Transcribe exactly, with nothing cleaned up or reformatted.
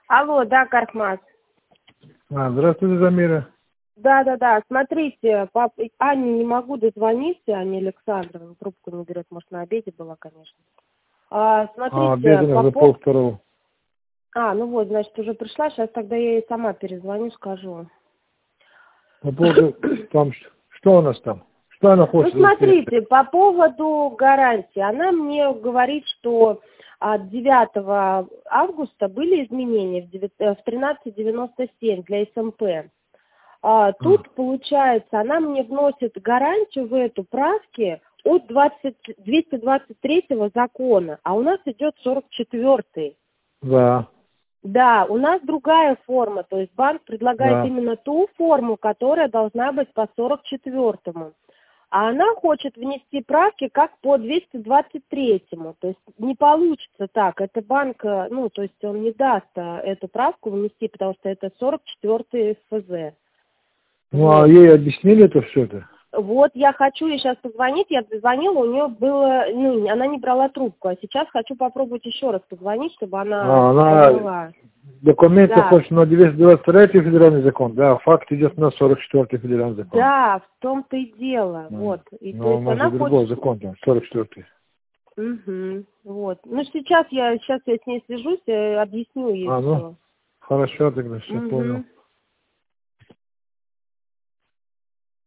Алло, да, Кархмаз. А, здравствуйте, Замира. Да, да, да. Смотрите, пап... Ане не могу дозвониться, Ане Александровне, трубку не берет, может, на обеде была, конечно. А, смотрите, А, обеден по за по- полвторого. А, ну вот, значит, уже пришла, сейчас тогда я ей сама перезвоню, скажу. По поводу, там, ш- что у нас там? Что она Ну, хочет? смотрите, по поводу гарантии. Она мне говорит, что от девятого августа были изменения в девя- э, в тринадцать девяносто семь для эс эм пэ. А, А, тут, получается, она мне вносит гарантию в эту правки от двадцать двести двадцать третьего закона, а у нас идет сорок четвёртый. да, Да, у нас другая форма, то есть банк предлагает да. именно ту форму, которая должна быть по сорок четвёртому. А она хочет внести правки как по двести двадцать третьему. То есть не получится так. Это банк, э, ну, то есть он не даст э, эту правку внести, потому что это сорок четвёртый эс эф зэ. Ну, а Вот. ей объяснили это все это? Вот я хочу ей сейчас позвонить, я позвонила, у нее было, ну, она не брала трубку, а сейчас хочу попробовать еще раз позвонить, чтобы она А, она поняла. документы Да, хочет на двести двадцать третий федеральный закон, да, а факт идет на сорок четвёртый федеральный закон. да, в том-то и дело, Ну, вот. И то ну, у есть нас же она другой хочет. закон там, сорок четвёртый. Угу, вот. Ну, сейчас я, сейчас я с ней свяжусь, э, объясню ей А, ну, все. хорошо тогда, все понял. Угу.